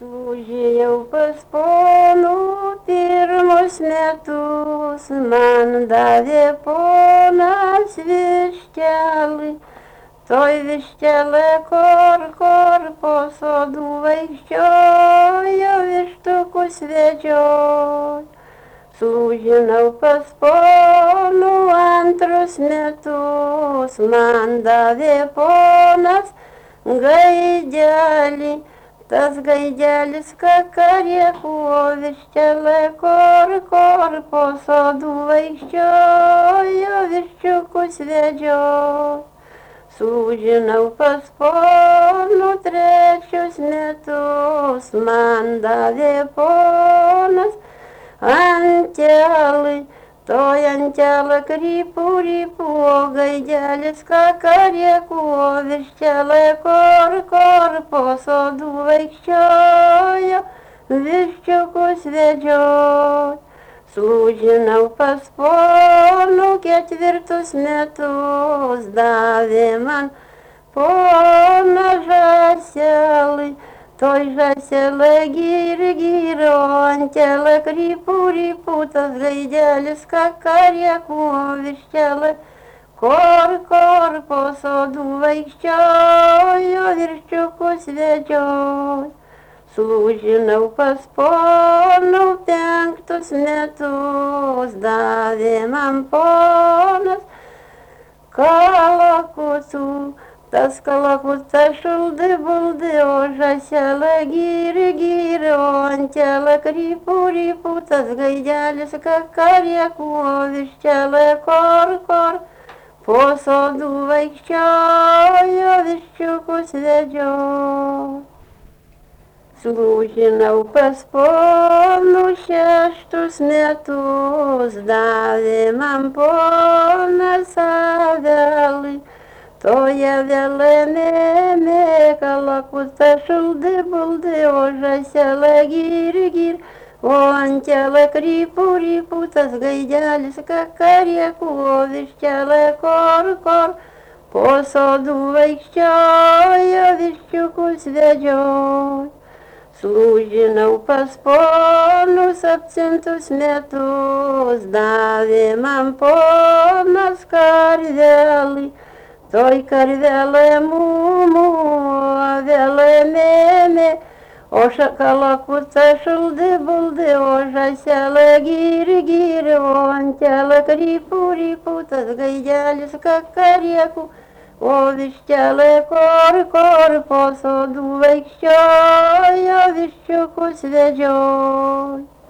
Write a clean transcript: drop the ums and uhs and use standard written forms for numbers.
Slūžėjau pas ponų pirmus metus, man davė ponas vištelį. Toj vištelė kor po sodų vaikščiojo, vištukus vedžiojo. Slūžinau pas ponų antrus metus, man davė ponas gaidelį. Tas gaidelis kakarėkų, o vištelė kor po sodų vaikščiojo, viščiukus vedžiojo. Slūžinau pas ponų trečius metus, man davė ponas antelį. Toj antelė krypų, o gaidelis kakarėkų, o vištelė kor po sodų vaikščiojo, viščiukus vedžiojo. Slūžinau pas ponų ketvirtus metus, davė man ponas žąselį. Toj žąselė gyr, o antelė krypų, tas gaidelis kakarėkų, o vištelė kor po sodų vaikščiojo, viščiukus vedžiojo. Slūžinau pas ponų penktus metus, davė man ponas kalakutų. Tas kalakutas šuldi buldi, o žąselė gyr, o antelė krypų, tas gaidelis kakarėkų, o vištelė kor po sodų vaikščiojo, viščiukus vedžiojo. Slūžinau pas ponų šeštus metus, davė man ponas avelį. Toje vėlė mėmė, kalakuta šuldi buldi, o žąselė gyr, o antelė krypų, tas gaidelis kakarėkų, o vištelė kor po sodų vaikščiojo, viščiukus vedžiojo. Slūžinau pas ponus septintus metus, davė man ponas karvelį. Toj karvelė mūmų, avelė mėmė, o kalakuta šuldi buldi, o žąselė gyr, o antelė krypų, tas gaidelis kakarėkų, o vištelė kor po sodų vaikščiojo, viščiukus vedžiojo.